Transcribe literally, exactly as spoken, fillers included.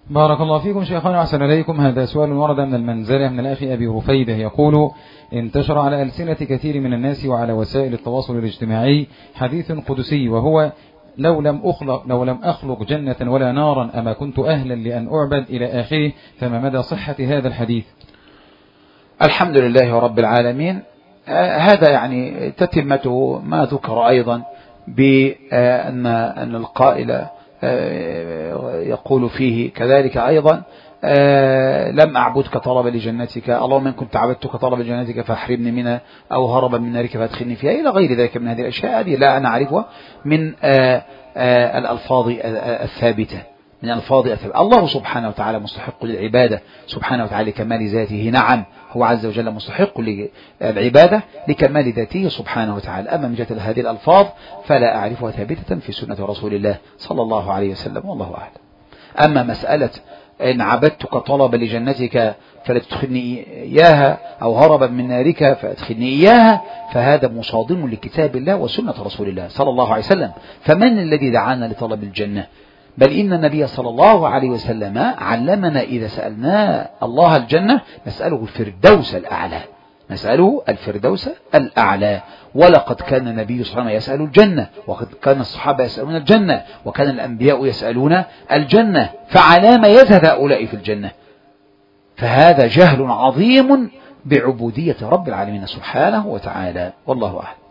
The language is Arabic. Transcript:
بارك الله فيكم شيخنا وأحسن إليكم. هذا سؤال ورد من المنزلة من الأخ أبي رفيدة يقول: انتشر على ألسنة كثير من الناس وعلى وسائل التواصل الاجتماعي حديث قدسي، وهو: لو لم أخلق, لو لم أخلق جنة ولا نارا أما كنت أهلا لأن أعبد، إلى آخره. فما مدى صحة هذا الحديث؟ الحمد لله رب العالمين. آه هذا يعني تتمته ما ذكر أيضا بأن أن القائل آه يقول فيه كذلك أيضا: آه لم أعبدك طلبا لجنتك، اللهم إن كنت عبدتك طلبا لجنتك فاحرمني منها، أو هربا من نارك فادخلني فيها، إلى غير ذلك من هذه الأشياء. هذه لا أنا أعرفها من آه آه الألفاظ الثابتة من الفاظ الثابتة. الله سبحانه وتعالى مستحق للعبادة سبحانه وتعالى لكمال ذاته، نعم هو عز وجل مستحق للعبادة لكمال ذاته سبحانه وتعالى. أما من جهة هذه الألفاظ فلا أعرفها ثابتة في سنة رسول الله صلى الله عليه وسلم، والله أعلم. أما مسألة إن عبدتك طلبا لجنتك فلا تدخلني إياها، أو هربا من نارك فأدخلني إياها، فهذا مصادم لكتاب الله وسنة رسول الله صلى الله عليه وسلم. فمن الذي دعانا لطلب الجنة؟ بل إن النبي صلى الله عليه وسلم علمنا إذا سألنا الله الجنة نسأله الفردوس الأعلى، نسأله الفردوس الأعلى. ولقد كان النبي صلى الله عليه وسلم يسأل الجنة، وقد كان الصحابة يسألون الجنة، وكان الأنبياء يسألون الجنة، فعلى ما يذهب هؤلاء في الجنة؟ فهذا جهل عظيم بعبودية رب العالمين سبحانه وتعالى، والله أعلم.